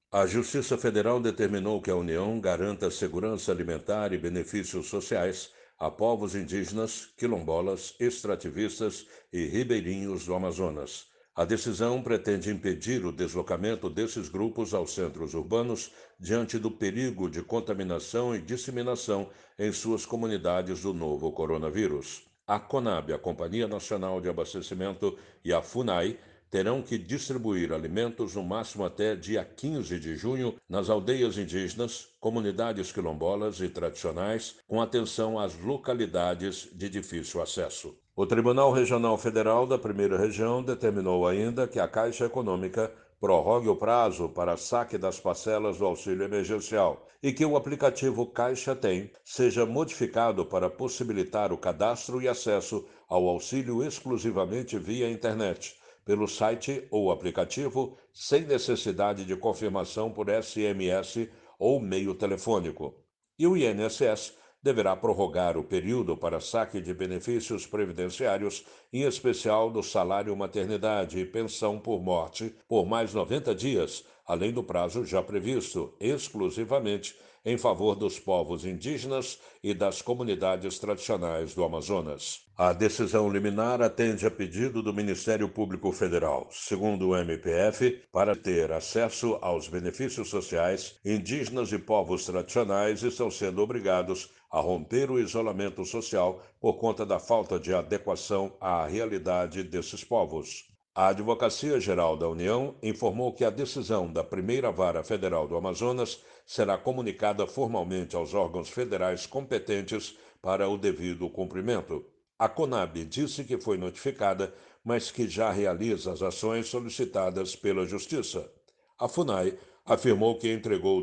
A Justiça Federal determinou que a União garanta segurança alimentar e benefícios sociais a povos indígenas, quilombolas, extrativistas e ribeirinhos do Amazonas. A decisão pretende impedir o deslocamento desses grupos aos centros urbanos diante do perigo de contaminação e disseminação em suas comunidades do novo coronavírus. A CONAB, a Companhia Nacional de Abastecimento, e a FUNAI terão que distribuir alimentos no máximo até dia 15 de junho nas aldeias indígenas, comunidades quilombolas e tradicionais, com atenção às localidades de difícil acesso. O Tribunal Regional Federal da Primeira Região determinou ainda que a Caixa Econômica prorrogue o prazo para saque das parcelas do auxílio emergencial e que o aplicativo Caixa Tem seja modificado para possibilitar o cadastro e acesso ao auxílio exclusivamente via internet, pelo site ou aplicativo, sem necessidade de confirmação por SMS ou meio telefônico. E o INSS deverá prorrogar o período para saque de benefícios previdenciários, em especial do salário maternidade e pensão por morte, por mais 90 dias, além do prazo já previsto, exclusivamente em favor dos povos indígenas e das comunidades tradicionais do Amazonas. A decisão liminar atende a pedido do Ministério Público Federal. Segundo o MPF, para ter acesso aos benefícios sociais, indígenas e povos tradicionais estão sendo obrigados a romper o isolamento social por conta da falta de adequação à realidade desses povos. A Advocacia Geral da União informou que a decisão da Primeira Vara Federal do Amazonas será comunicada formalmente aos órgãos federais competentes para o devido cumprimento. A CONAB disse que foi notificada, mas que já realiza as ações solicitadas pela Justiça. A FUNAI afirmou que entregou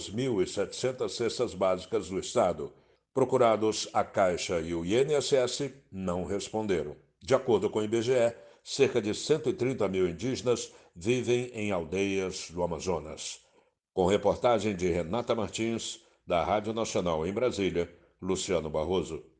2.700 cestas básicas do Estado. Procurados, a Caixa e o INSS não responderam. De acordo com o IBGE, cerca de 130 mil indígenas vivem em aldeias do Amazonas. Com reportagem de Renata Martins, da Rádio Nacional em Brasília, Luciano Barroso.